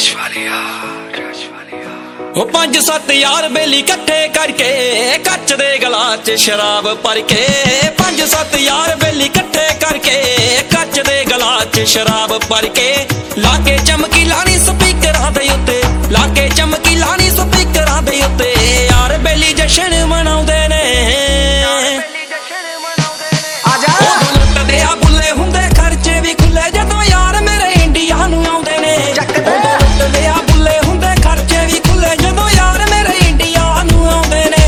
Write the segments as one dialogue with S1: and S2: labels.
S1: ਉਹ 5-7 ਯਾਰ ਬੇਲੀ ਇਕੱਠੇ ਕਰਕੇ ਕੱਚ ਦੇ ਗਲਾਸ 'ਚ ਸ਼ਰਾਬ ਭਰ ਕੇ 5-7 ਯਾਰ ਬੇਲੀ ਇਕੱਠੇ ਕਰਕੇ ਕੱਚ ਦੇ ਗਲਾਸ 'ਚ ਸ਼ਰਾਬ ਭਰ ਕੇ ਲਾ ਕੇ ਚਮਕੀ ਲਾਣੀ ਸਪੀਕਰਾਂ ਦੇ ਉੱਤੇ ਲਾ ਕੇ ਚਮਕੀ ਲਾਣੀ ਸਪੀਕਰਾਂ ਦੇ ਉੱਤੇ ਯਾਰ ਬੇਲੀ ਜਸ਼ਨ ਮਨਾਉਂਦੇ ਨੇ ਉਦੋਂ ਲੁੱਟਦੇ ਆ ਬੁੱਲੇ ਹੁੰਦੇ ਖਰਚੇ ਵੀ ਖੁੱਲੇ ਜਦੋਂ ਯਾਰ ਮੇਰੇ ਇੰਡੀਆ ਨੂੰ ਆਉਂਦੇ ਨੇ ਉਦੋਂ ਲੁੱਟਦੇ ਆ ਬੁੱਲੇ ਹੁੰਦੇ ਖਰਚੇ ਵੀ ਖੁੱਲੇ ਜਦੋਂ ਯਾਰ ਮੇਰੇ ਇੰਡੀਆ ਨੂੰ ਆਉਂਦੇ ਨੇ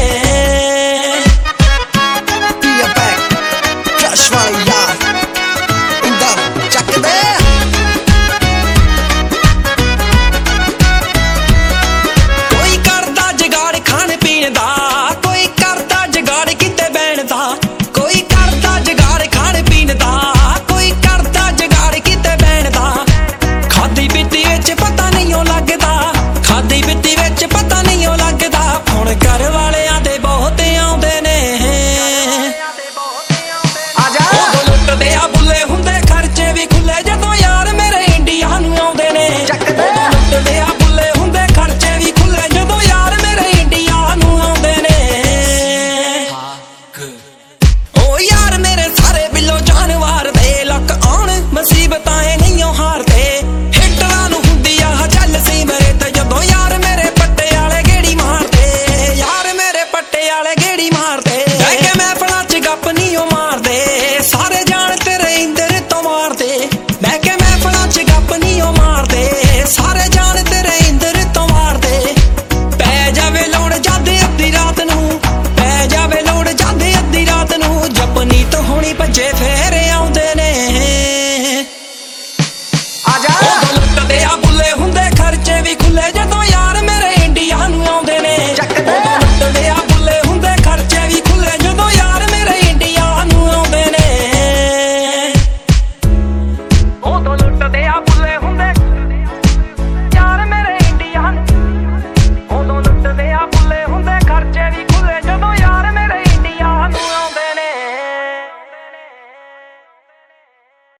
S1: ਕੋਈ ਕਰਦਾ ਜਗਾੜ ਖਾਣ ਪੀਣ ਦਾ ਕੋਈ ਕਰਦਾ ਜਗਾੜ ਕਿਤੇ ਬਹਿਣ ਦਾ ਕੋਈ ਕਰਦਾ ਜਗਾੜ ਖਾਣ ਪੀਣ ਦਾ ਕੋਈ ਕਰਦਾ ਜਗਾੜ ਕਿਤੇ ਬਹਿਣ ਦਾ ਖਾਦੀ ਪੀਤੀ ਵਿੱਚ ਪਤਾ ਨਹੀਂ ਉਹ ਲੱਗਦਾ